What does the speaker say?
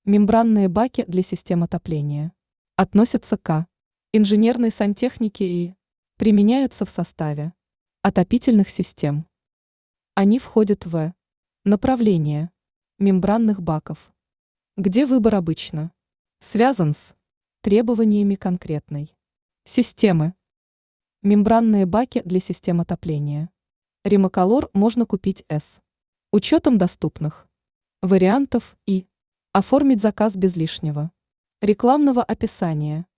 Мембранные баки для систем отопления относятся к инженерной сантехнике и применяются в составе отопительных систем. Они входят в направление мембранных баков, где выбор обычно связан с требованиями конкретной системы. Мембранные баки для систем отопления. Римоколор можно купить с учетом доступных вариантов и оформить заказ без лишнего рекламного описания.